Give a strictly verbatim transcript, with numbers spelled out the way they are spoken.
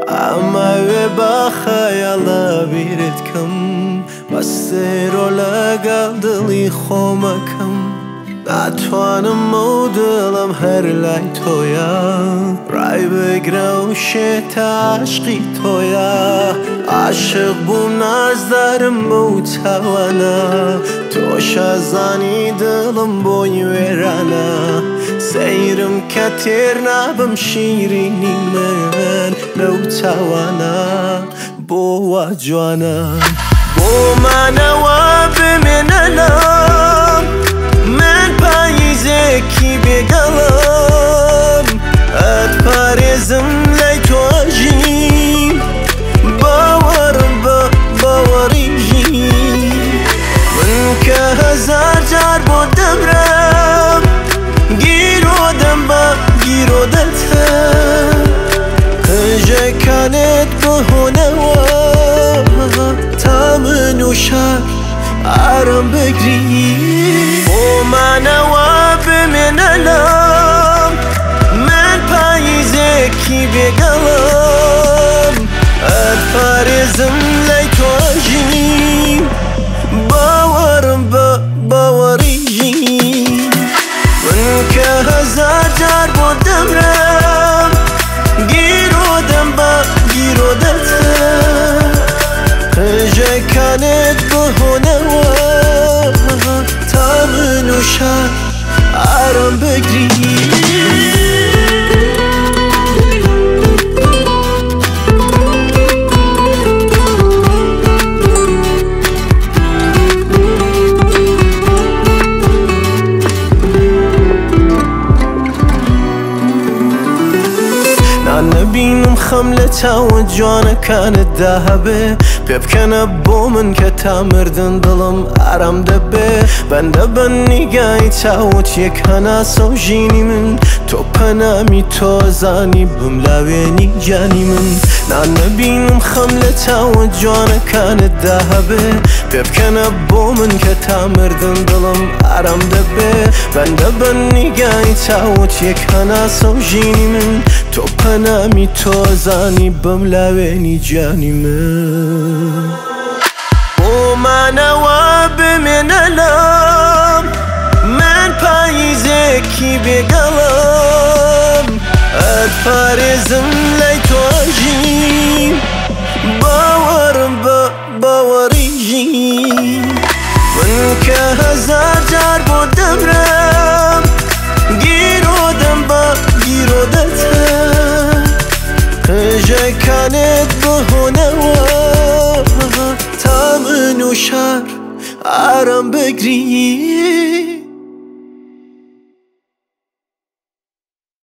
ئەمەوێ بە خەیاڵە بیرتکەم بەستێرۆ لەگەڵ دڵی خۆمەکەم ناتوانم ئەو دڵم هەر لای تۆیە ڕای بگرە و شێتە عاشقی تۆیە عاشق بووم نازدارم بەو چاوانە تۆش ئەزانی دڵم بۆی وێرانە سەیرم کە تێر نابم شیرینی من لەو چاوانە بۆ وا جوانە بۆمانەوە بمێنە لام من پاییزێکی بێگەڵم ئەتپارێزم لای تۆژین باوەڕم بە باوەڕیژین من کە هەزار جار بۆ دەمرم گیرۆدەم بە گیرۆدەتە قژەکانت بهۆنەوە تا من و شار ئارام بگری بۆمانەوە بمێنە لام من پاییزێکی بێگەڵم ئەتپارێزم لای تۆژین باوەڕم بە باوەڕیژین من کە هەزار جار بۆ دەمرم گیرۆدەم بە گیرۆدەتە قژەکانت بهۆنەوە تا من و شار ئارام بگری نبینم خەم لە چاوە جوانەکانتدا هەبێ پێ بکەنە بۆ من کە تا مردن دڵم ئارام دەبێ بەندە بە نیگای چاوت یەک هەناسە و ژینی من تۆ پەنامی تۆزانی بملاوێنی گیانی من نان نەبینم خەم لە چاوە جوانەکانتدا هەبێ پێ بکەنە بۆ من کە تا مردن دڵم ئارام دەبێ بەندە بە نیگای چاوت یەک هەناسە و ژینی من تۆ پەنامی تۆزانی بملاوێنی گیانی من بۆمانەوە بمێنە لام من پاییزێکی بێگەڵم ئەتپارێزم لای تۆژین باوەڕم بە باوەڕیژین من کە هەزار جار بۆ دەمرم گیرۆدەم بە گیرۆدەتە قژەکانت بهۆنەوە تا من و شار ئارام بگری